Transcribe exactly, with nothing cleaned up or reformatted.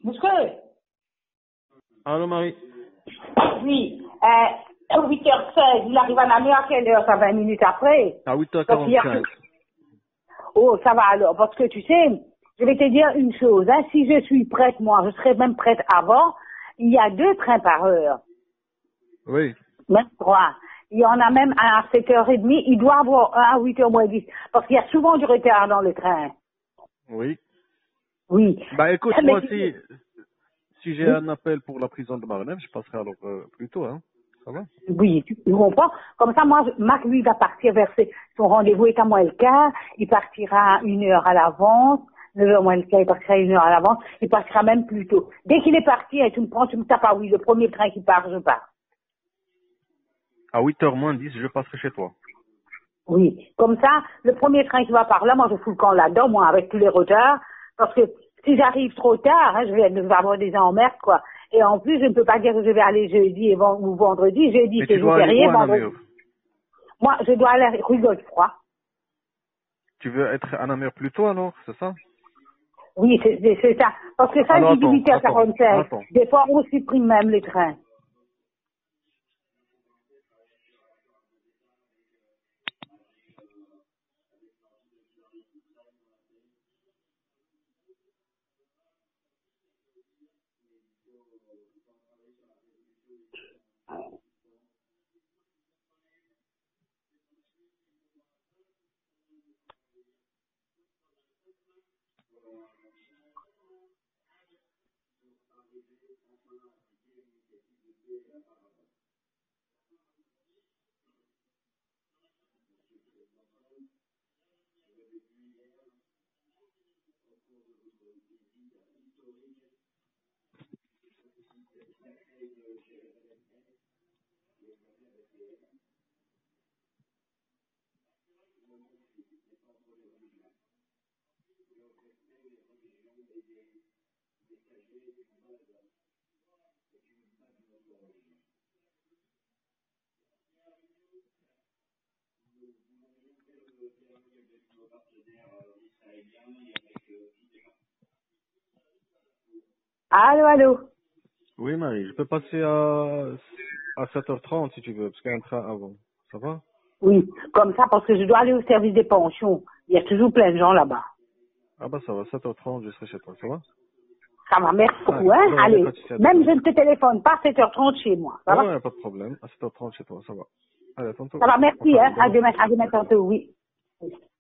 Monsieur? Allô, Marie? Oui. Euh, huit heures seize, il arrive à Namur à quelle heure? Ça, vingt minutes après? À huit heures Donc, il y a- quarante-cinq. Oh, ça va alors. Parce que tu sais, je vais te dire une chose. Hein, si je suis prête, moi, je serai même prête avant. Il y a deux trains par heure. Oui. Même trois. Il y en a même un à sept heures trente. Il doit avoir un à huit heures moins dix. Parce qu'il y a souvent du retard dans le train. Oui. Oui. Bah écoute, Mais moi tu- si, si j'ai Oui. un appel pour la prison de Marnève, je passerai alors euh, plus tôt, hein. Ça va? Oui, tu, tu comprends? Comme ça, moi, je- Marc, lui, va partir vers ses- son rendez-vous est à moins le quart. Il partira une heure à l'avance. neuf heures moins le quart, il partira une heure à l'avance. Il partira même plus tôt. Dès qu'il est parti, hein, tu me prends, tu me tapes à oui. Le premier train qui part, je pars. À huit heures moins dix, je passerai chez toi. Oui. Comme ça, le premier train qui va par là, moi, je fous le camp là-dedans, moi, avec tous les retards. Parce que si j'arrive trop tard, hein, je vais, je vais avoir des emmerdes, quoi. Et en plus, je ne peux pas dire que je vais aller jeudi et ven- ou vendredi. Jeudi, Mais c'est tu jour dois aller férié, où à vendredi. Namur? Moi, je dois aller rue Godefroy. Tu veux être à Namur plus tôt alors, c'est ça? Oui, c'est c'est- c'est ça. Parce que ça, Alors j'ai dit attends, huit heures attends, quarante-cinq. attends. Des fois, on supprime même les trains. Allô, allô. Oui Marie, je peux passer à, à sept heures trente si tu veux, parce qu'il y a un train avant. Ça va? Oui, comme ça, parce que je dois aller au service des pensions. Il y a toujours plein de gens là-bas. Ah bah ça va, sept heures trente, je serai chez toi, ça va? Ça va, merci beaucoup, Allez, hein. bon, allez, Allez, pas de souci, à tout à même je l'heure. ne te téléphone pas à sept heures trente chez moi. Ça Ouais, va? ouais, pas de problème. À sept heures trente chez toi, ça va. Allez, à tantôt. Ça va, merci, Enfin, hein. À demain. demain, à demain Ouais. tantôt, oui.